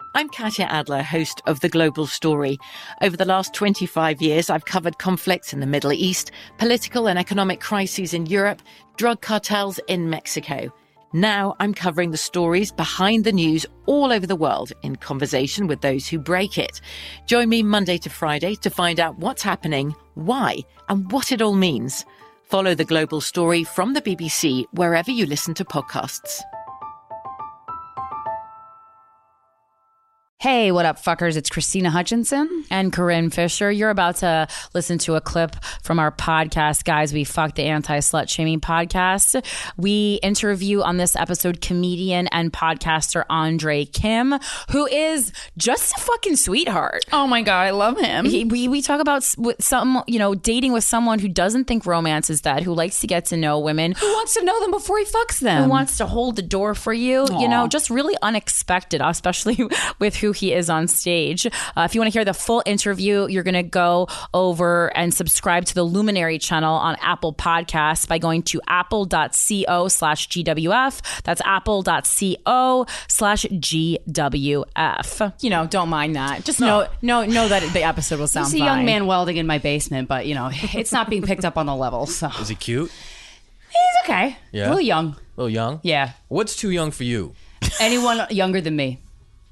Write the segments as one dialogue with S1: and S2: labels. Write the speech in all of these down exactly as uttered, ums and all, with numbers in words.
S1: I'm Katya Adler, host of The Global Story. Over the last twenty-five years, I've covered conflicts in the Middle East, political and economic crises in Europe, drug cartels in Mexico. Now I'm covering the stories behind the news all over the world in conversation with those who break it. Join me Monday to Friday to find out what's happening, why, and what it all means. Follow The Global Story from the B B C wherever you listen to podcasts.
S2: Hey, what up, fuckers? It's Christina Hutchinson.
S3: And Corinne Fisher. You're about to listen to a clip from our podcast, Guys We Fuck, the Anti-Slut Shaming Podcast. We interview on this episode comedian and podcaster Andre Kim, who is just a fucking sweetheart.
S2: Oh my God, I love him.
S3: He, we, we talk about some, you know, dating with someone who doesn't think romance is dead, who likes to get to know women.
S2: Who wants to know them before he fucks them.
S3: Who wants to hold the door for you.
S2: Aww.
S3: You know, just really unexpected, especially with who he is on stage. Uh, if you want to hear the full interview, you're going to go over and subscribe to the Luminary channel on Apple Podcasts by going to apple.co slash GWF. That's apple.co slash GWF.
S2: You know, don't mind that. Just
S3: No.
S2: know, know, know that the episode will sound
S4: There's a
S2: fine.
S4: young man welding in my basement, but you know, it's not being picked up on the level. So
S5: Is he cute?
S4: he's okay.
S5: Yeah.
S4: A little young.
S5: A little young?
S4: Yeah.
S5: What's too young for you?
S4: Anyone younger than me.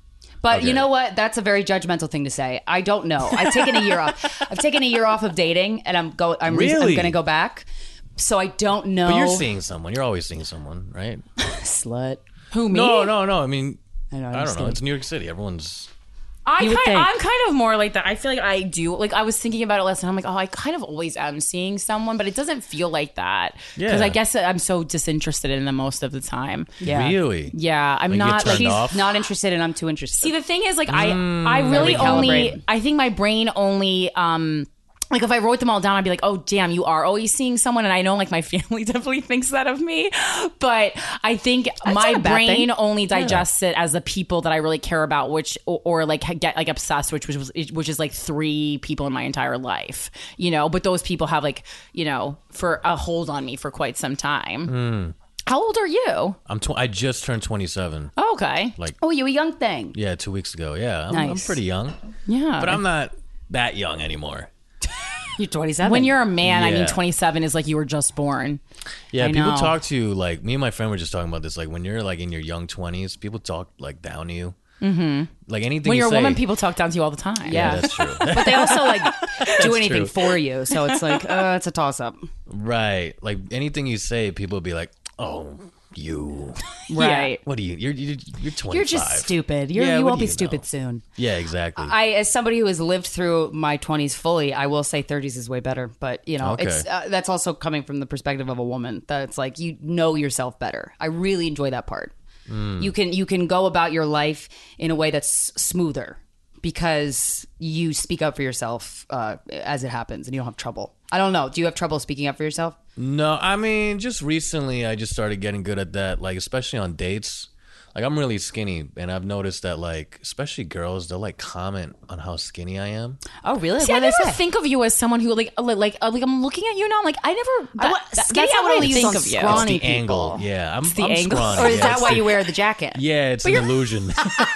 S4: But
S5: Okay.
S4: you know what? That's a very judgmental thing to say. I don't know. I've taken a year off. I've taken a year off of dating, and I'm go. I'm, re- I'm
S5: Really?
S4: going to go back. So I don't know.
S5: But you're seeing someone. You're always seeing someone, right?
S4: Slut.
S2: Who, me?
S5: No, no, no. I mean,
S4: I know,
S5: I,
S4: I'm
S5: don't
S4: just
S5: know.
S4: kidding.
S5: It's New York City. Everyone's...
S3: I
S2: You would
S3: kind,
S2: think.
S3: I'm kind of more like that. I feel like I do. Like, I was thinking about it last night. I'm like, oh, I kind of always am seeing someone, but it doesn't feel like that. Because
S5: Yeah.
S3: I guess I'm so disinterested in them most of the time.
S4: Yeah.
S5: Really?
S3: Yeah, I'm
S5: Like, you get
S3: not
S5: turned
S3: like.
S4: She's
S5: off?
S4: not interested, and I'm too interested.
S3: See, the thing is, like, I, I really
S4: Recalibrate.
S3: only, I think my brain only, um, like, if I wrote them all down, I'd be like, oh, damn, you are always seeing someone. And I know, like, my family definitely thinks that of me. But I think my
S4: not a bad
S3: brain
S4: thing.
S3: only digests it as the people that I really care about, which, or, or like, get, like, obsessed, which was, which is, like, three people in my entire life, you know? But those people have, like, you know, for a hold on me for quite some time. How old are you?
S5: I'm tw- I just turned twenty-seven.
S3: Oh, okay.
S5: Like,
S4: oh, you a young thing.
S5: yeah, two weeks ago. Yeah, I'm, I'm
S4: Nice.
S5: pretty young.
S3: Yeah.
S5: But I'm not that young anymore.
S4: You're twenty-seven.
S3: When you're a man, I mean,
S5: Yeah.
S3: twenty-seven is like you were just born.
S5: Yeah,
S3: I
S5: people
S3: know.
S5: talk to you like... Me and my friend were just talking about this. Like, when you're like in your young twenties, people talk like down to you. Mm-hmm. Like anything
S3: When
S5: you
S3: you're
S5: say,
S3: a woman, people talk down to you all the time.
S5: Yeah,
S4: Yeah.
S5: that's true.
S4: But they also like do anything
S5: true.
S4: for you, so it's like uh, it's a toss up.
S5: Right. Like anything you say, people will be like, oh, you...
S3: Right.
S5: What are you? You're you're, you're twenty-five.
S4: You're just stupid. You're,
S5: Yeah,
S4: you
S5: what
S4: won't
S5: do
S4: be
S5: you
S4: stupid
S5: know?
S4: soon.
S5: Yeah, exactly.
S4: I, as somebody who has lived through my twenties fully, I will say thirties is way better. But you know,
S5: Okay.
S4: it's uh, that's also coming from the perspective of a woman. That it's like you know yourself better. I really enjoy that part.
S5: Mm.
S4: You can you can go about your life in a way that's smoother because you speak up for yourself uh, as it happens, and you don't have trouble. I don't know. Do you have trouble speaking up for yourself?
S5: No, I mean, just recently I just started getting good at that, like, especially on dates. Like, I'm really skinny, and I've noticed that, like, especially girls, they'll, like, comment on how skinny I am.
S4: Oh, really?
S3: See, I never think of you as someone who like, uh, like, uh, like I'm looking at you now. I'm like, I never. That,
S4: I wa-
S3: that-
S4: skinny,
S3: that's
S4: I
S3: not what
S4: only
S3: I
S4: use
S3: think
S4: on
S3: of you.
S4: scrawny
S5: It's the
S4: people.
S5: angle. Yeah, I'm,
S3: the
S5: I'm
S3: angle.
S5: scrawny.
S4: Or is
S5: yeah,
S4: that
S5: it's
S4: why
S5: the-
S4: you wear the jacket?
S5: Yeah, it's an illusion.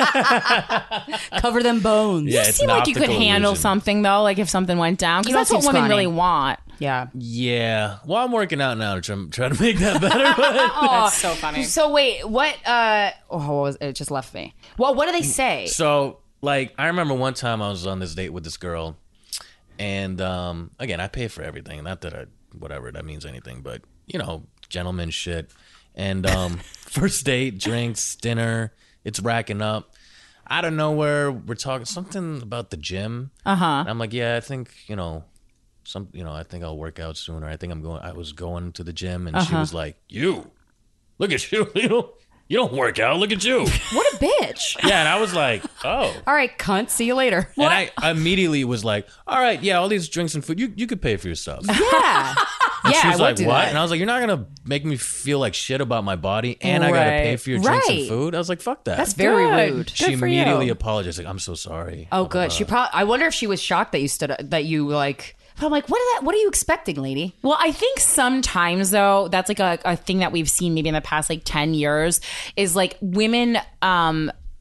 S4: Cover them bones.
S5: Yeah,
S3: You
S5: it's
S3: seem
S5: an
S3: like you could
S5: optical
S3: handle
S5: illusion.
S3: something though, like if something went down, because
S4: You don't
S3: that's what
S4: seem
S3: women
S4: scrawny.
S3: really want.
S4: Yeah.
S5: Yeah. Well, I'm working out now to try, try to make that better. But
S3: That's so funny.
S4: So wait, what? Uh, oh, what was it? Just left me. Well, what do they say?
S5: So, like, I remember one time I was on this date with this girl, and um, again, I pay for everything. Not that I, whatever that means anything, but you know, gentleman shit. And um, first date, drinks, dinner, it's racking up. Out of nowhere, we're talking something about the gym.
S3: Uh huh.
S5: And I'm like, yeah, I think you know, some, you know, I think I'll work out soon, or I think I'm going. I was going to the gym, and she was like, "You, look at you, you don't, you don't work out. Look at you."
S4: What a bitch.
S5: Yeah, and I was like, "Oh."
S4: All right, cunt. See you later.
S5: And I immediately was like, all right, yeah, all these drinks and food, you, you could pay for yourself. And
S4: Yeah. yeah,
S5: she was
S4: I would
S5: like,
S4: do
S5: what?
S4: that.
S5: And I was like, you're not going to make me feel like shit about my body and I got to pay
S3: Right.
S5: for your drinks
S4: Right.
S5: and food? I was like, fuck that.
S4: That's very
S3: Good.
S4: rude.
S5: She
S3: Good for you.
S5: immediately apologized. Like, I'm so sorry.
S4: Oh, good. She probably. I wonder if she was shocked that you stood. That you like. But I'm like, what? Are that, what are you expecting, lady?
S3: Well, I think sometimes though, that's like a, a thing that we've seen maybe in the past like ten years is like women um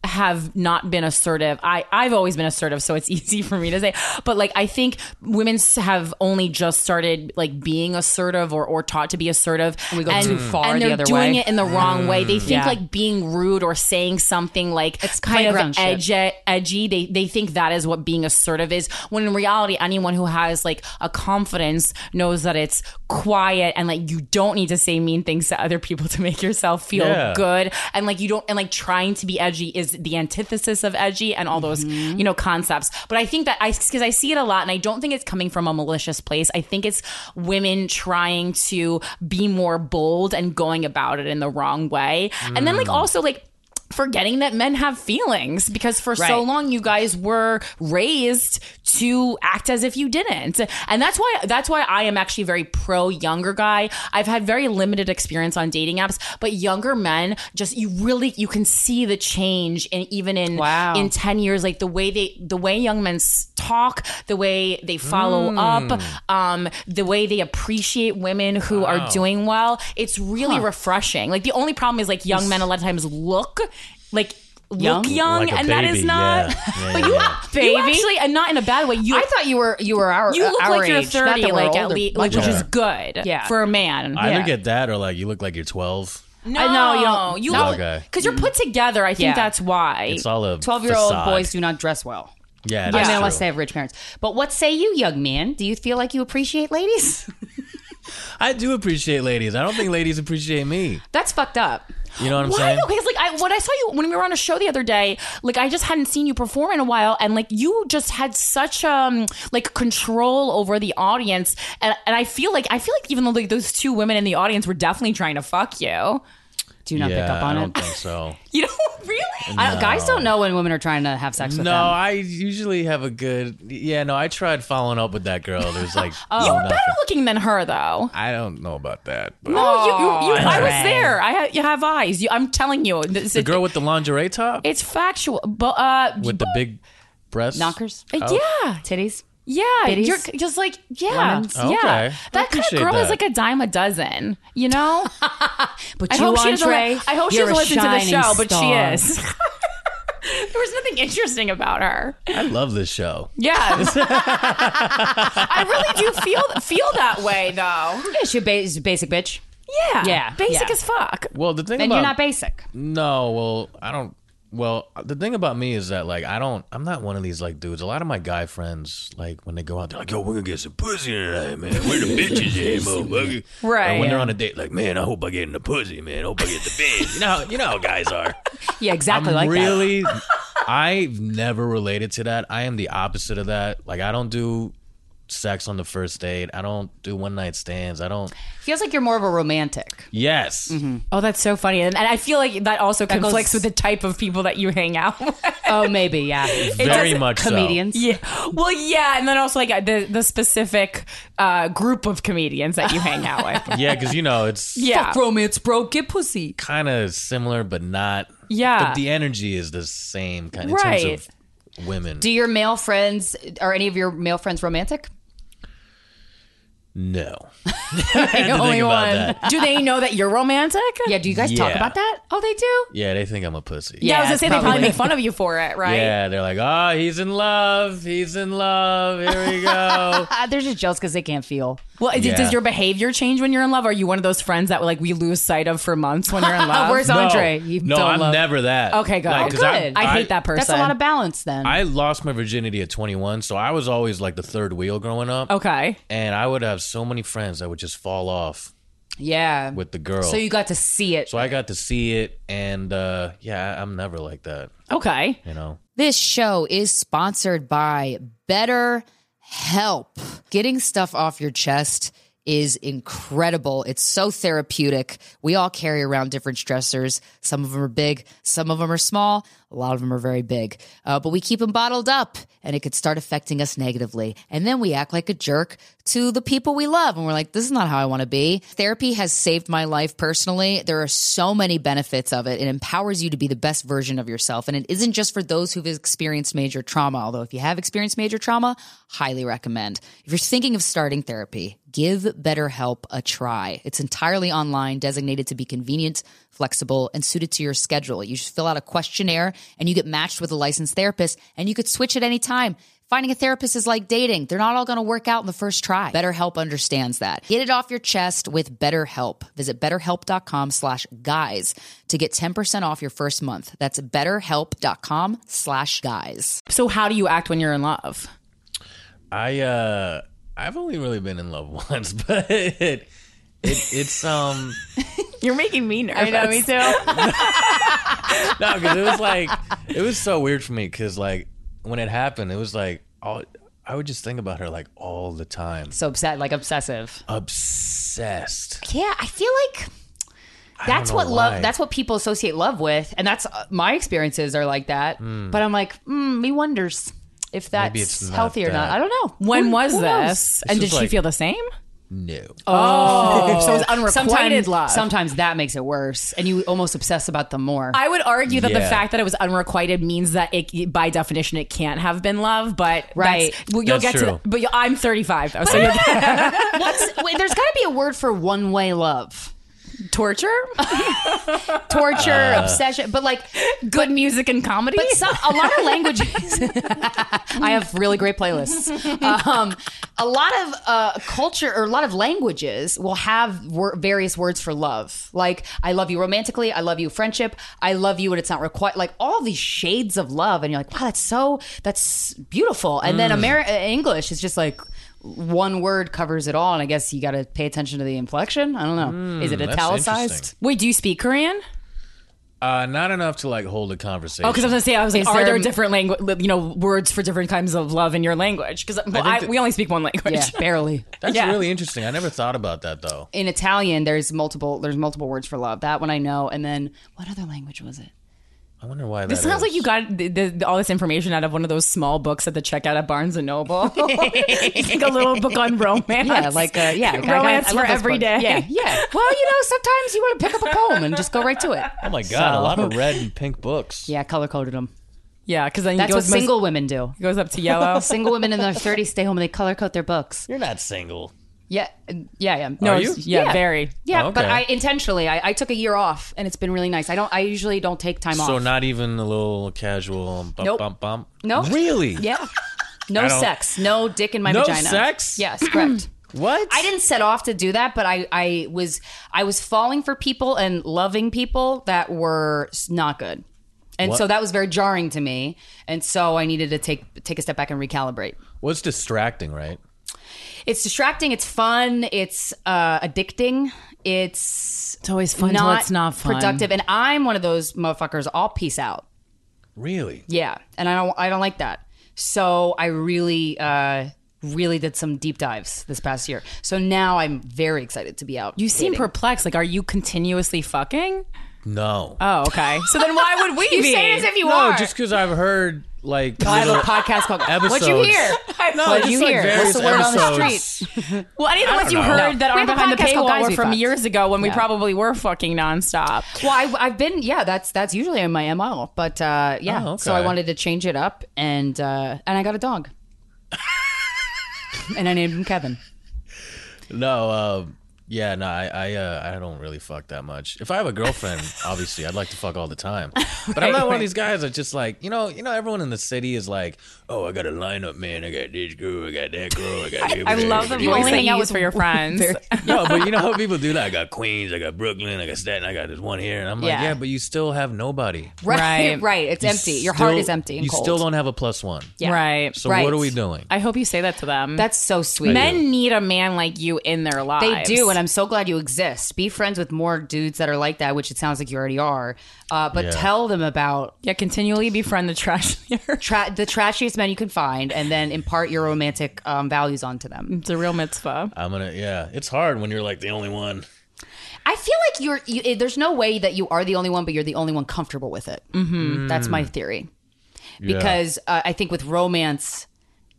S3: have not been assertive. I, I've always been assertive, so it's easy for me to say. But like, I think women have only just started like being assertive or, or taught to be assertive.
S4: And we go too far
S3: and
S4: the
S3: they're
S4: other
S3: doing
S4: way.
S3: it in the wrong way. They think
S4: Yeah.
S3: like being rude or saying something like
S4: It's
S3: kind of
S4: playground shit.
S3: edgy, edgy. They they think that is what being assertive is. When in reality, anyone who has like a confidence knows that it's quiet and like you don't need to say mean things to other people to make yourself feel
S5: Yeah.
S3: good. And like you don't, and like trying to be edgy is the antithesis of edgy and all those,
S4: Mm-hmm.
S3: you know, concepts. But I think that I, because I see it a lot and I don't think it's coming from a malicious place. I think it's women trying to be more bold and going about it in the wrong way. And then like
S4: Mm.
S3: also like, forgetting that men have feelings because for so
S4: Right.
S3: long you guys were raised to act as if you didn't. And that's why that's why I am actually very pro younger guy. I've had very limited experience on dating apps, but younger men just you really you can see the change in even in
S4: Wow.
S3: in ten years, like the way they the way young men s- talk, the way they follow up, um the way they appreciate women who are doing well. It's really refreshing. Like the only problem is like young men a lot of times look like
S4: Young?
S3: look young,
S5: Like a
S3: and that is
S5: baby,
S3: not.
S5: yeah. Yeah,
S3: but
S5: yeah,
S3: you,
S5: yeah.
S3: you
S4: Baby?
S3: actually, and not in a bad way. You,
S4: I thought you were you were our
S3: you look
S4: our
S3: like you're
S4: age. Not
S3: thirty,
S4: that we're
S3: like at
S4: older,
S3: least,
S4: much
S3: like which is
S4: older.
S3: good
S4: Yeah.
S3: for a man.
S5: I either
S4: Yeah.
S5: get that or like you look like you're twelve.
S3: no,
S4: I know, you don't-
S3: you
S4: no.
S3: look
S5: Okay.
S3: because you're put together. I think
S4: Yeah.
S3: that's why.
S5: It's all a
S4: twelve-year-old
S5: facade.
S4: boys do not dress well.
S5: Yeah,
S4: I
S5: that's
S4: mean, unless
S5: true.
S4: they have rich parents. But what say you, young man? Do you feel like you appreciate ladies?
S5: I do appreciate ladies. I don't think ladies appreciate me.
S4: That's fucked up.
S5: You know what I'm
S3: Why?
S5: saying?
S3: though? Because like I, when I saw you when we were on a show the other day, like I just hadn't seen you perform in a while, and like you just had such um like control over the audience, and and I feel like I feel like even though like those two women in the audience were definitely trying to fuck you,
S4: Do you not
S5: yeah,
S4: pick up on
S5: I
S4: it?
S5: don't think so.
S3: you know, really.
S4: I, guys don't know when women are trying to have sex with
S5: No,
S4: them.
S5: I usually have a good. Yeah, no, I tried following up with that girl. There's like
S3: You
S5: oh,
S3: were
S5: nothing.
S3: better looking than her, though.
S5: I don't know about that. But
S3: No, you, you, you, I was
S4: Andre.
S3: there. I ha- you have eyes. You, I'm telling you, this,
S5: the girl with the lingerie top
S3: it's factual. But uh,
S5: with the big breasts,
S4: Knockers?
S3: uh,
S5: Oh.
S3: yeah,
S4: Titties?
S3: yeah,
S4: Bitties?
S3: you're c- just like yeah,
S4: Lemons?
S3: yeah.
S5: Okay. I
S3: That kind of
S5: appreciate
S3: girl is
S5: that.
S3: like a dime a dozen. You know.
S4: But
S3: I
S4: you,
S3: hope she doesn't.
S4: Andre,
S3: li- I hope she
S4: you're
S3: doesn't
S4: a
S3: listen to the
S4: shining
S3: show, but
S4: star.
S3: she is. There was nothing interesting about her.
S5: I love this show.
S3: Yes. I really do feel feel that way, though.
S4: Yeah, she's a ba- basic bitch.
S3: Yeah.
S4: Yeah,
S3: Basic
S4: yeah.
S3: as fuck.
S5: Well, the thing
S4: And
S5: about
S4: you're not basic.
S5: no, well, I don't. Well, the thing about me is that like I don't. I'm not one of these like dudes. A lot of my guy friends, like when they go out, they're like, "Yo, we're gonna get some pussy tonight, man. Where the bitches at, motherfucker?"
S3: Right.
S5: Or when they're on a date, like, "Man, I hope I get in the pussy, man. I hope I get the bed." You know, how, you know how guys are.
S4: Yeah, exactly
S5: I'm
S4: like that.
S5: really, I've never related to that. I am the opposite of that. Like, I don't do sex on the first date. I don't do one night stands. I don't.
S4: Feels like you're more of a romantic.
S5: Yes.
S3: Oh, that's so funny. And, and I feel like that also
S4: That
S3: conflicts
S4: goes-
S3: with the type of people that you hang out with.
S4: Oh, maybe, yeah.
S5: Very much so.
S4: Comedians.
S3: Yeah. Well, yeah. And then also like the, the specific uh, group of comedians that you hang out with.
S5: Yeah, because you know it's
S3: Yeah.
S4: romance, bro. Get pussy.
S5: kind of similar, but not.
S3: Yeah.
S5: The, the energy is the same kind in
S3: Right.
S5: terms of women.
S4: Do your male friends, are any of your male friends romantic?
S5: no. I had to
S3: Only
S5: think about
S3: one.
S5: that.
S3: Do they know that you're romantic?
S4: Yeah, do you guys talk
S5: Yeah.
S4: about that?
S3: Oh, they do?
S5: Yeah, they think I'm a pussy.
S3: Yeah, I was
S4: Yeah,
S3: gonna say they probably
S4: probably.
S3: make fun of you for it, right?
S5: Yeah, they're like, oh, he's in love. He's in love. Here we go.
S4: Uh, they're just jealous because they can't feel.
S3: Well, d-
S5: Yeah.
S3: does your behavior change when you're in love? Are you one of those friends that like we lose sight of for months when you're in love?
S4: Where's
S5: no,
S4: Andre? You
S5: no,
S4: don't
S5: I'm
S4: love-
S5: never that.
S3: Okay, good.
S5: Like,
S3: Oh,
S5: 'cause I-
S4: good.
S3: I hate that person.
S4: That's a lot of balance then.
S5: I lost my virginity at twenty-one, so I was always like the third wheel growing up.
S3: Okay.
S5: And I would have so many friends that would just fall off
S4: yeah.
S5: with the girl.
S4: So you got to see it.
S5: So I got to see it, and uh, yeah, I'm never like that,
S3: Okay.
S5: you know?
S6: This show is sponsored by BetterHelp. Getting stuff off your chest is incredible. It's so therapeutic. We all carry around different stressors. Some of them are big, some of them are small, a lot of them are very big. Uh, but we keep them bottled up, and it could start affecting us negatively. And then we act like a jerk to the people we love, and we're like, this is not how I want to be. Therapy has saved my life personally. There are so many benefits of it. It empowers you to be the best version of yourself, and it isn't just for those who've experienced major trauma, although if you have experienced major trauma, highly recommend. If you're thinking of starting therapy, Give BetterHelp a try. It's entirely online, designated to be convenient, flexible, and suited to your schedule. You just fill out a questionnaire and you get matched with a licensed therapist, and you could switch at any time. Finding a therapist is like dating. They're not all going to work out in the first try. BetterHelp understands that. Get it off your chest with BetterHelp. Visit betterhelp.com slash guys to get ten percent off your first month. That's betterhelp.com slash guys.
S3: So how do you act when you're in love?
S5: I uh I've only really been in love once, but it, it it's um
S3: You're making me nervous.
S2: I know, me too.
S5: no, because it was like it was so weird for me because like when it happened, it was like all, I would just think about her like all the time.
S4: So upset, like obsessive.
S5: Obsessed.
S4: Yeah, I feel like
S5: I
S4: that's
S5: don't know
S4: what
S5: why.
S4: love. That's what people associate love with, and that's uh, my experiences are like that.
S5: Mm.
S4: But I'm like, mm, me wonders if
S5: Maybe it's
S4: that's
S5: not
S4: healthy or not.
S5: that.
S4: I don't know.
S3: When
S4: Who-
S3: was
S4: who knows?
S3: this? And
S5: was
S3: did she
S5: like-
S3: feel the same?
S5: No.
S3: Oh, so it was unrequited
S4: Sometimes,
S3: love.
S4: sometimes that makes it worse, and you almost obsess about them more.
S3: I would argue that the
S5: Yeah.
S3: fact that it was unrequited means that it, by definition, it can't have been love. But
S4: Right.
S3: that's, well, you'll
S5: That's
S3: get to.
S5: true.
S3: That, but you- I'm thirty-five, though, so you'll get
S4: What's wait, there's got to be a word for one-way love.
S3: torture,
S4: Torture,
S5: Uh.
S4: obsession, but like
S3: good music and comedy.
S4: But some, a lot of languages. I have really great playlists. Um, a lot of uh, culture or a lot of languages will have wor- various words for love. Like, I love you romantically. I love you friendship. I love you when it's not required. Like all these shades of love. And you're like, wow, that's so, that's beautiful. And then Ameri- English is just like, one word covers it all. And I guess you got to pay attention to the inflection. I don't know. Is it
S5: that's
S4: italicized?
S5: interesting.
S3: Wait, do you speak Korean?
S5: Uh, not enough to like hold a conversation.
S3: Oh, because I was gonna say, I was like,
S4: Is
S3: are
S4: there-
S3: there different language, you know, words for different kinds of love in your language? Because well,
S5: think
S3: I,
S5: that-
S3: we only speak one language.
S4: Yeah, barely.
S5: That's
S3: yeah.
S5: really interesting. I never thought about that though.
S4: In Italian, there's multiple there's multiple words for love. That one I know. And then what other language was it?
S5: I wonder why.
S3: This
S5: that
S3: sounds
S5: is.
S3: like you got the, the, all this information out of one of those small books at the checkout at Barnes and Noble. It's like a little book on romance.
S4: Yeah, like uh, yeah,
S3: romance
S4: I
S3: for
S4: love those
S3: every
S4: books.
S3: day.
S4: Yeah, yeah. Well, you know, sometimes you want to pick up a poem and just go right to it.
S5: Oh my god, a lot of red and pink books.
S4: Yeah, color coded them.
S3: Yeah, because then
S4: That's
S3: it
S4: what
S3: goes,
S4: single women do.
S3: goes up to yellow.
S4: Single women in their thirties stay home and they color code their books.
S5: You're not single.
S4: Yeah, yeah, yeah.
S3: No,
S5: Are
S3: it's-
S5: you?
S3: Yeah,
S4: Yeah.
S3: very.
S4: Yeah,
S5: Oh,
S4: but
S5: okay.
S4: I intentionally I, I took a year off and it's been really nice. I don't. I usually don't take time
S5: So
S4: off.
S5: not even a little casual bump
S4: Nope.
S5: bump bump.
S4: Nope.
S5: Really?
S4: Yeah. No
S5: I don't-
S4: sex. No dick in my
S5: No
S4: vagina.
S5: sex?
S4: Yes, correct.
S5: What?
S4: I didn't set off to do that, but I, I was I was falling for people and loving people that were s- not good, and
S5: What?
S4: so that was very jarring to me. And so I needed to take take a step back and recalibrate.
S5: Well, it's distracting, right?
S4: It's distracting. It's fun. It's uh, addicting. It's
S3: It's always fun till
S4: not
S3: it's not fun.
S4: productive. And I'm one of those motherfuckers. I'll peace out.
S5: Really?
S4: Yeah, and I don't I don't like that. So I really uh, really did some deep dives this past year. So now I'm very excited to be out.
S3: You seem
S4: dating.
S3: perplexed. Like, are you continuously fucking?
S5: No.
S3: Oh, okay. So then why would we
S4: You
S3: be?
S4: say it as if you
S5: no,
S4: are.
S5: just because I've heard like
S4: I have a
S5: little
S4: podcast called
S5: episodes.
S4: What'd you hear?
S5: No,
S4: What'd
S5: just
S4: you
S5: like
S4: hear?
S5: various
S4: What's the word on the
S5: episodes.
S4: street?
S3: Well, any of the
S5: I
S3: ones you
S5: don't know.
S3: heard that
S4: We
S3: aren't
S4: have a
S3: behind the
S4: podcast called
S3: paywall
S4: Guys
S3: were
S4: We
S3: from
S4: Fucked.
S3: years ago when we
S4: Yeah. probably
S3: probably were fucking nonstop.
S4: Well, I, I've been, yeah, that's that's usually in my M O. But uh, yeah,
S5: Oh,
S4: so I
S5: okay.
S4: wanted to change it up, and uh, and I got a dog, and I named him Kevin.
S5: No, uh, yeah, no, I, I, uh, I don't really fuck that much. If I have a girlfriend, obviously, I'd like to fuck all the time. But I'm not one of these guys that just like, you know, you know, everyone in the city is like, oh, I got a lineup, man. I got this girl, I got that girl, I got.
S3: I love the
S4: You
S3: voice
S4: only
S3: that
S4: hang
S3: you
S4: out
S3: use
S4: with
S3: for your friends.
S5: No, but you know how people do that. I got Queens, I got Brooklyn, I got Staten, I got this one here, and I'm like,
S4: Yeah.
S5: yeah, but you still have nobody.
S4: Right,
S3: Right.
S4: right. It's
S5: You
S4: empty. Your heart
S5: still-
S4: is empty and
S5: you
S4: cold.
S5: still don't have a plus one.
S4: Yeah.
S3: Right.
S5: So
S4: Right.
S5: what are we doing?
S3: I hope you say that to them.
S4: That's so sweet.
S3: Men need a man like you in their lives.
S4: They do, and I'm so glad you exist. Be friends with more dudes that are like that, which it sounds like you already are. Uh, but
S5: Yeah.
S4: tell them about
S3: Yeah, continually befriend the trash.
S4: tra- the trashiest men you can find, and then impart your romantic um, values onto them.
S3: It's a real mitzvah.
S5: I'm gonna, yeah, it's hard when you're like the only one.
S4: I feel like you're. You, eh, there's no way that you are the only one, but you're the only one comfortable with it. Mm-hmm. That's my theory.
S5: Yeah.
S4: Because uh, I think with romance,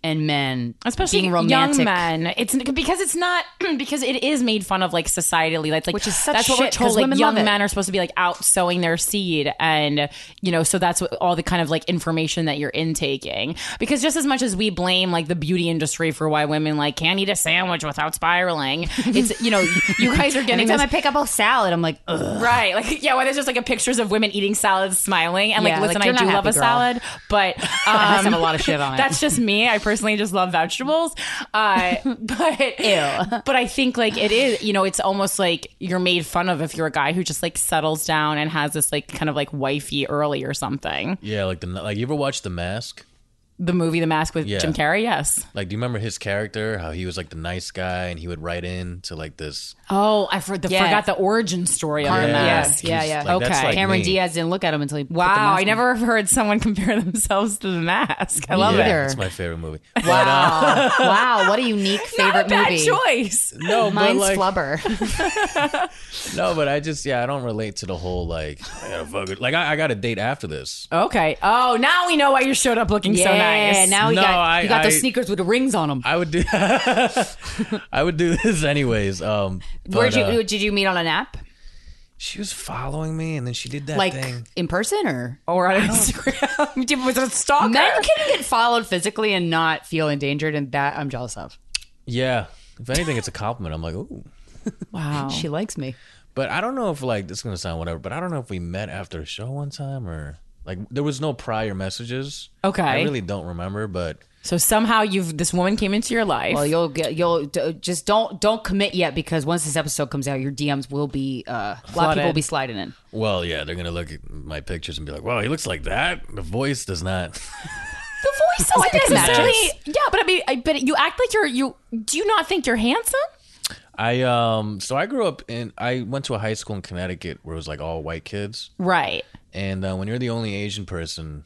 S4: and men,
S3: especially
S4: being romantic.
S3: young men. It's because it's not because it is made fun of like societally. That's like
S4: Which is such
S3: that's what we're
S4: shit,
S3: told.
S4: 'cause
S3: Like
S4: women
S3: young
S4: love it.
S3: men are supposed to be like out sowing their seed, and you know, so that's what all the kind of like information that you're intaking. Because just as much as we blame like the beauty industry for why women like can't eat a sandwich without spiraling, it's you know you guys are getting
S4: Anytime
S3: this.
S4: I pick up a salad, I'm like, ugh.
S3: Right, like yeah, when there's just like a pictures of women eating salads, smiling, and like,
S4: Yeah,
S3: listen,
S4: like, you're
S3: I do
S4: not
S3: love a
S4: happy, girl.
S3: salad, but um,
S4: has to have a lot of shit on it.
S3: That's just me. I personally just love vegetables, uh, but
S4: Ew.
S3: but I think like it is, you know, it's almost like you're made fun of if you're a guy who just like settles down and has this like kind of like wifey early or something.
S5: Yeah, like the like you ever watched The Mask?
S3: The movie The Mask with
S5: Yeah.
S3: Jim Carrey, yes.
S5: Like, do you remember his character? How he was like the nice guy, and he would write in to like this.
S3: Oh, I for- the,
S4: Yeah.
S3: forgot the origin story of
S4: Yeah.
S3: The Mask.
S4: Yeah, yeah.
S5: Like, that's
S3: Okay.
S5: like
S4: Cameron
S5: me.
S4: Diaz didn't look at him until he put the
S3: Wow,
S4: mask
S3: I
S4: on.
S3: never heard someone compare themselves to The Mask. I love
S5: yeah,
S3: it.
S5: It's my favorite movie.
S4: Wow, wow, what a unique
S3: Not a
S4: favorite
S3: bad
S4: movie.
S3: choice.
S5: No, but
S4: Mine's
S5: like,
S4: Flubber.
S5: no, but I just yeah, I don't relate to the whole like I gotta fuck it. Like I, I got a date after this.
S3: Okay. Oh, now we know why you showed up looking so
S4: Yeah,
S3: nice.
S4: now you
S5: No,
S4: got
S5: I-
S4: you got those
S5: I-
S4: sneakers with the rings on them.
S5: I would do. I would do this anyways. Um,
S4: Where'd
S5: but,
S4: you
S5: uh,
S4: did you meet on an app,
S5: she was following me, and then she did that
S4: like
S5: thing.
S4: in person, or
S3: or on Instagram. Was it a stalker?
S4: men can get followed physically and not feel endangered, and that I'm jealous of.
S5: Yeah. If anything, it's a compliment. I'm like, ooh.
S3: Wow.
S4: She likes me.
S5: But I don't know if like this is gonna sound whatever. But I don't know if we met after a show one time or like there was no prior messages.
S3: Okay.
S5: I really don't remember, but.
S3: So somehow you've this woman came into your life.
S4: Well, you'll get you'll d- just don't don't commit yet, because once this episode comes out, your D Ms will be uh, a lot of people
S3: Flooded.
S4: will be sliding in.
S5: Well, yeah, they're gonna look at my pictures and be like, "Wow, he looks like that." The voice does not.
S3: the voice
S4: I
S3: doesn't
S4: think it
S3: necessarily.
S4: matters.
S3: Yeah, but I mean, I, but you act like you're you. Do you not think you're handsome?
S5: I um. So I grew up in. I went to a high school in Connecticut where it was like all white kids,
S3: Right.
S5: and uh, when you're the only Asian person,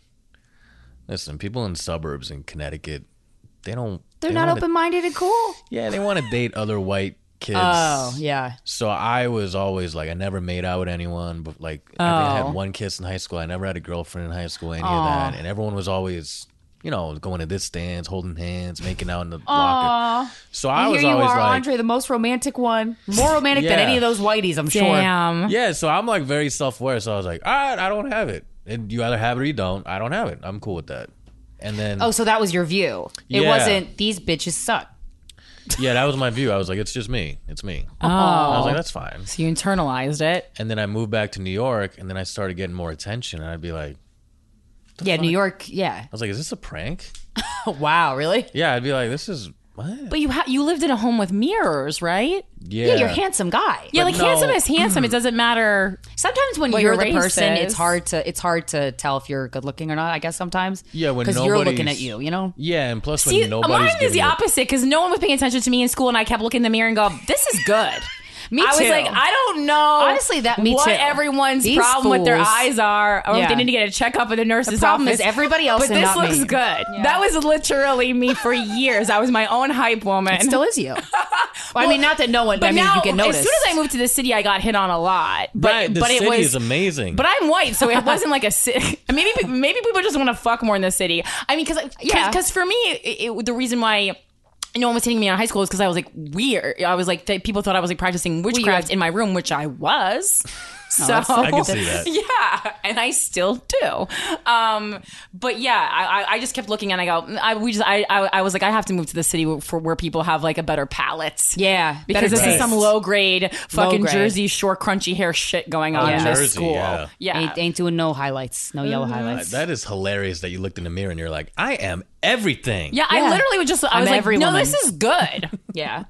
S5: listen, people in suburbs in Connecticut, they don't.
S4: They're
S5: they
S4: not
S5: wanna-
S4: open minded and cool.
S5: Yeah, they want to date other white kids.
S4: Oh yeah.
S5: So I was always like, I never made out with anyone, but like, I think I
S3: Oh.
S5: had one kiss in high school. I never had a girlfriend in high school, any of that. And everyone was always, you know, going to this dance, holding hands, making out in the locker. So I was
S4: Here you
S5: always
S4: are,
S5: like,
S4: Andre, the most romantic one. More romantic than
S5: Yeah.
S4: any of those whiteys, I'm sure.
S3: Damn.
S5: yeah. So I'm like very self aware. So I was like, all right, I don't have it. And you either have it or you don't. I don't have it. I'm cool with that. And then,
S4: Oh, so that was your view. It
S5: Yeah.
S4: wasn't these bitches suck.
S5: yeah, that was my view. I was like, it's just me. It's me.
S3: Oh.
S5: I was like, that's fine.
S3: So you internalized it.
S5: And then I moved back to New York, and then I started getting more attention. And I'd be like,
S4: Yeah, New York, yeah.
S5: I was like, is this a prank?
S4: Wow, really?
S5: Yeah, I'd be like, this is what?
S3: But you ha- you lived in a home with mirrors, right?
S5: Yeah,
S4: Yeah, you're a handsome guy.
S3: Yeah, like
S5: no.
S3: handsome is handsome. It doesn't matter.
S4: Sometimes when
S3: What
S4: you're
S3: your
S4: the
S3: race
S4: person,
S3: is.
S4: it's hard to it's hard to tell if you're good looking or not. I guess sometimes.
S5: Yeah, when
S4: because you're looking
S5: nobody's-
S4: at you, you know.
S5: Yeah, and plus
S3: See,
S5: when nobody's
S3: mine is
S5: giving
S3: the
S5: you-
S3: opposite because no one was paying attention to me in school, and I kept looking in the mirror and go, "This is good."
S4: Me
S3: I was
S4: too.
S3: like, I don't know.
S4: Honestly, that- me
S3: what
S4: too.
S3: everyone's
S4: These
S3: problem with their
S4: fools.
S3: eyes are, or if
S4: Yeah.
S3: they need to get a checkup at the nurse's
S4: The problem
S3: office.
S4: is everybody else
S3: but
S4: and
S3: this
S4: not
S3: looks
S4: me.
S3: good. That was literally me for years. I was my own hype woman.
S4: It still is you. Well, I mean, not that no one.
S3: But
S4: I mean,
S3: now,
S4: you get noticed.
S3: as soon as I moved to the city, I got hit on a lot. But
S5: Right, the
S3: but
S5: city
S3: it was
S5: is amazing.
S3: But I'm white, so it wasn't like a ci- maybe maybe people just want to fuck more in the city. I mean, because
S4: Yeah.
S3: because for me, it, it, the reason why no one was hitting me in high school is because I was like weird. I was like they, people thought I was like practicing witchcraft in my room, which I was. So
S5: I can see that.
S3: yeah, and I still do. Um, but yeah, I, I- I just kept looking and I go, I we just I, I I was like I have to move to the city for where people have like a better palate.
S4: Yeah,
S3: Because this
S4: better
S3: is some
S4: taste.
S3: low grade fucking
S4: grade.
S3: Jersey Shore crunchy hair shit going on
S4: Yeah.
S3: in this
S5: Jersey,
S3: school.
S5: yeah.
S3: Yeah.
S4: Ain't, ain't doing no highlights, no yellow highlights.
S5: That is hilarious that you looked in the mirror and you're like, I am everything.
S3: yeah, I
S4: Yeah.
S3: literally was just I
S4: I'm
S3: was like,
S4: every
S3: no,
S4: woman.
S3: this is good.
S4: Yeah.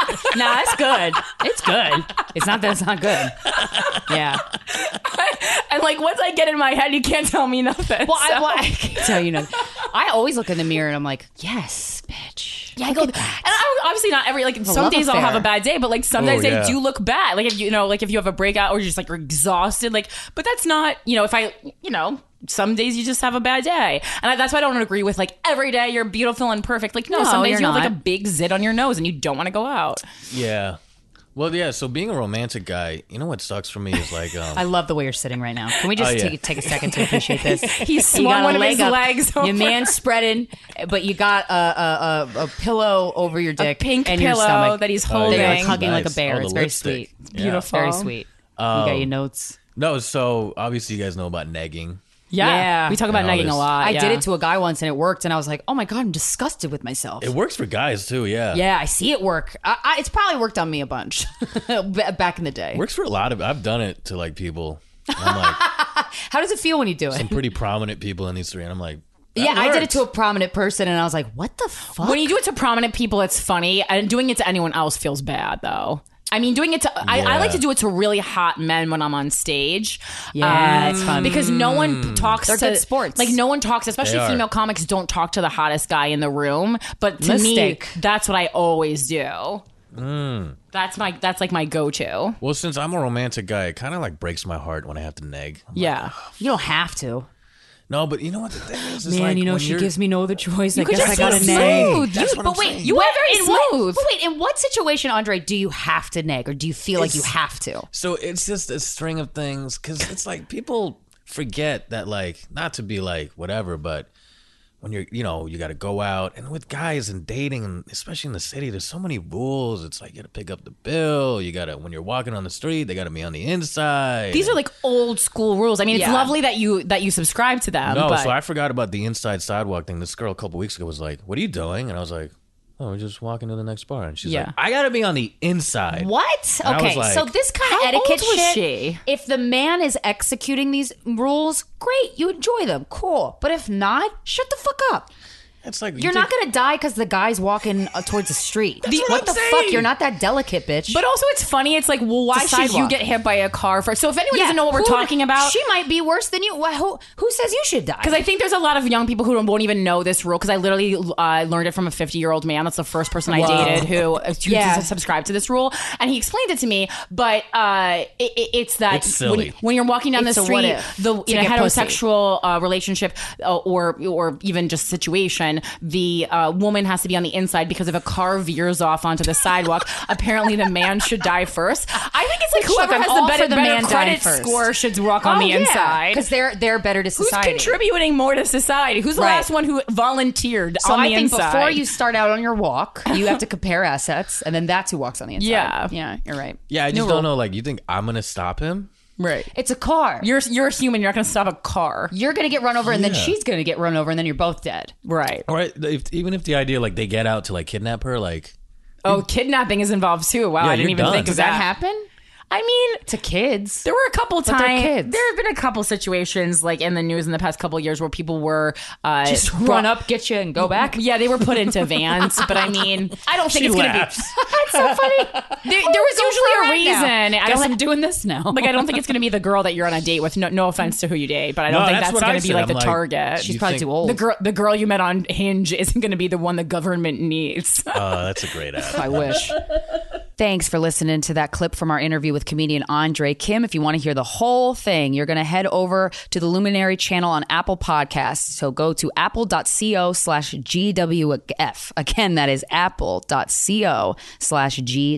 S4: No, it's good. It's good. It's not that it's not good. Yeah.
S3: And like once I get in my head, you can't tell me nothing.
S4: Well, I,
S3: So-
S4: well, I can't tell you nothing. I always look in the mirror and I'm like, yes, bitch.
S3: Yeah, I go, and I, obviously not every like some
S4: love
S3: days I'll have
S4: affair.
S3: a bad day, but like some days
S5: Oh, yeah.
S3: they do look bad. Like if you, you know, like if you have a breakout or you're just like you're exhausted, like. But that's not, you know, if I, you know, some days you just have a bad day, and I, that's why I don't agree with like every day you're beautiful and perfect. Like no,
S4: No,
S3: some days
S4: you're
S3: you have like
S4: not.
S3: a big zit on your nose and you don't want to go out.
S5: Yeah. Well, yeah. So being a romantic guy, you know what sucks for me is like, um,
S4: I love the way you're sitting right now. Can we just
S5: Oh, yeah.
S4: take take a second to appreciate this?
S3: He
S4: You
S3: swung
S4: got a
S3: one of
S4: leg
S3: his
S4: up.
S3: legs over.
S4: Your man's spreading, but you got a a, a, a pillow over your dick,
S3: A pink
S4: and your
S3: pillow
S4: stomach
S3: that he's
S5: Oh,
S3: holding.
S5: yeah,
S4: They're
S5: that's
S4: hugging like a
S5: nice.
S4: bear.
S5: Oh, the
S4: It's very
S5: lipstick.
S4: sweet.
S5: Yeah.
S3: Beautiful.
S4: Very sweet. you got your notes.
S5: no. So obviously, you guys know about negging.
S3: Yeah.
S4: Yeah.
S3: We talk about
S5: And all
S3: negging a
S5: this.
S3: lot.
S4: I
S3: yeah.
S4: did it to a guy once, and it worked. And I was like, "Oh my god, I'm disgusted with myself."
S5: It works for guys too. Yeah.
S4: Yeah, I see it work. I, I, it's probably worked on me a bunch back in the day.
S5: Works for a lot of. I've done it to like people. I'm like
S4: How does it feel when you do it?
S5: some pretty prominent people in these three, and I'm like, that
S4: Yeah, I did it
S5: worked.
S4: to a prominent person, and I was like, "What the fuck?"
S3: When you do it to prominent people, it's funny. And doing it to anyone else feels bad, though. I mean, doing it to I, I like
S5: Yeah.
S3: to do it to really hot men when I'm on stage.
S4: Yeah, it's fun.
S3: because no one talks.
S4: They're
S3: to,
S4: good sports.
S3: Like no one talks, especially
S5: They are.
S3: female comics don't talk to the hottest guy in the room. But to
S4: Mistake.
S3: me, that's what I always do. That's my that's like my go-to.
S5: Well, since I'm a romantic guy, it kind of like breaks my heart when I have to neg. I'm like,
S3: Yeah.
S4: you don't have to.
S5: no, but you know what the thing is? It's
S4: Man,
S5: like
S4: you know
S5: when
S4: she
S5: you're-
S4: gives me no other choice. I
S3: could
S4: guess I
S3: just
S4: gotta
S3: be
S4: nag.
S3: smooth.
S5: That's
S3: You-
S5: what
S3: but
S5: I'm
S3: wait,
S5: saying.
S3: you are very
S4: in what-
S3: smooth.
S4: but wait, in what situation, Andre, do you have to nag, or do you feel like you
S5: It's-
S4: have to?
S5: So it's just a string of things because it's like people forget that, like, not to be like whatever, but when you're, you know, you got to go out and with guys and dating, and especially in the city, there's so many rules. It's like you got to pick up the bill. You got to, when you're walking on the street, they got to be on the inside.
S3: These are like old school rules. I mean, it's
S4: Yeah.
S3: lovely that you that you subscribe to them.
S5: no,
S3: but
S5: so I forgot about the inside sidewalk thing. This girl a couple weeks ago was like, "What are you doing?" And I was like, "Oh, we're just walking to the next bar." And she's
S3: Yeah.
S5: like, "I got to be on the inside."
S4: What?
S5: And I
S4: Okay,
S5: was like-
S4: so this kind of
S3: How
S4: etiquette
S3: old was
S4: shit.
S3: she?
S4: If the man is executing these rules, great, you enjoy them, cool. But if not, shut the fuck up.
S5: It's like you
S4: You're not
S5: think-
S4: gonna die because the guy's walking uh, towards the street.
S5: what
S4: what
S5: I'm
S4: the
S5: saying.
S4: fuck? You're not that delicate, bitch.
S3: But also, it's funny. It's like, well, why
S4: It's a
S3: should you
S4: sidewalk.
S3: get hit by a car first? So if anyone doesn't know what we're
S4: who-
S3: talking about,
S4: she might be worse than you. Wh- Who, who says you should die?
S3: because I think there's a lot of young people who don't, won't even know this rule. Because I literally uh, learned it from a fifty year old man. That's the first person I dated who, who
S4: Yeah.
S3: subscribed to this rule, and he explained it to me. But uh, it, it, it's that
S5: It's silly.
S3: When, when you're walking down
S4: It's
S3: the
S4: a what
S3: street,
S4: if
S3: the
S4: to
S3: in a
S4: get pussy.
S3: heterosexual uh, relationship uh, or or even just situation, the uh, woman has to be on the inside because if a car veers off onto the sidewalk, apparently the man should die first. I think it's like
S4: Look,
S3: whoever
S4: I'm
S3: has
S4: all
S3: the better,
S4: for the
S3: better
S4: man dying
S3: credit
S4: first.
S3: score should walk on the inside.
S4: because they're they're better to
S3: Who's
S4: society.
S3: contributing more to society? Who's the
S4: Right.
S3: last one who volunteered
S4: So
S3: on
S4: I
S3: the
S4: think
S3: inside?
S4: before you start out on your walk, you have to compare assets, and then that's who walks on the inside.
S3: Yeah.
S4: yeah, you're right.
S5: Yeah, I just don't know. Like, you think I'm gonna stop him?
S3: right.
S4: It's a car.
S3: You're you're a human. You're not going to stop a car.
S4: You're gonna get run over, and then
S5: Yeah.
S4: she's gonna get run over, and then you're both dead.
S3: Right.
S5: Or if, even if the idea like they get out to like kidnap her, like
S3: Oh, kidnapping is involved too. Wow,
S5: Yeah,
S3: I didn't
S5: you're
S3: even
S5: done.
S3: think
S4: Does
S3: of
S4: that
S3: that.
S4: happen
S3: I mean,
S4: to kids?
S3: there were a couple
S4: they're
S3: times.
S4: kids.
S3: There have been a couple situations like in the news in the past couple of years where people were uh,
S4: Just
S3: brought-
S4: run up, get you, and go back.
S3: Yeah, they were put into vans, but I mean, I don't think
S5: She
S3: it's going to be.
S5: laughs.
S3: That's so funny. There, there was
S4: Go
S3: usually
S4: for
S3: a
S4: ride now.
S3: reason. I
S4: Guess
S3: don't
S4: I'm doing this now.
S3: Like, I don't think it's going to be the girl that you're on a date with. No, no offense to who you date, but I don't
S5: No,
S3: think
S5: that's
S3: that's,
S5: what I
S3: going to be
S5: said.
S3: like
S5: I'm
S3: the
S5: like,
S3: target.
S4: She's
S5: You
S4: probably
S5: think-
S4: too old.
S3: the girl, the girl you met on Hinge isn't going to be the one the government needs.
S5: uh, that's a great app.
S4: I wish. Thanks for listening to that clip from our interview with comedian Andre Kim. If you want to hear the whole thing, you're going to head over to the Luminary channel on Apple Podcasts. So go to apple.co slash GWF. Again, that is apple.co slash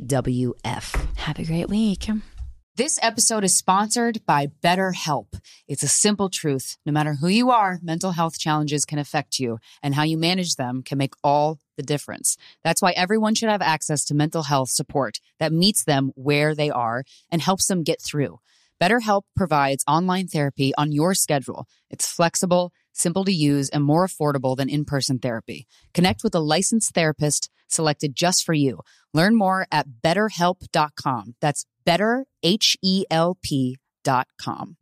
S4: GWF.
S3: Have a great week.
S6: This episode is sponsored by BetterHelp. It's a simple truth. No matter who you are, mental health challenges can affect you, and how you manage them can make all the difference. That's why everyone should have access to mental health support that meets them where they are and helps them get through. BetterHelp provides online therapy on your schedule. It's flexible, simple to use, and more affordable than in-person therapy. Connect with a licensed therapist selected just for you. Learn more at better help dot com. That's better, H E L P dot com.